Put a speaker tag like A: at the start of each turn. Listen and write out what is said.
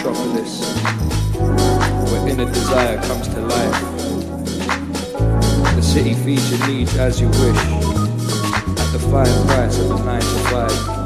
A: metropolis, where inner desire comes to life. The city feeds your needs as you wish, at the fine price of a 9 to 5.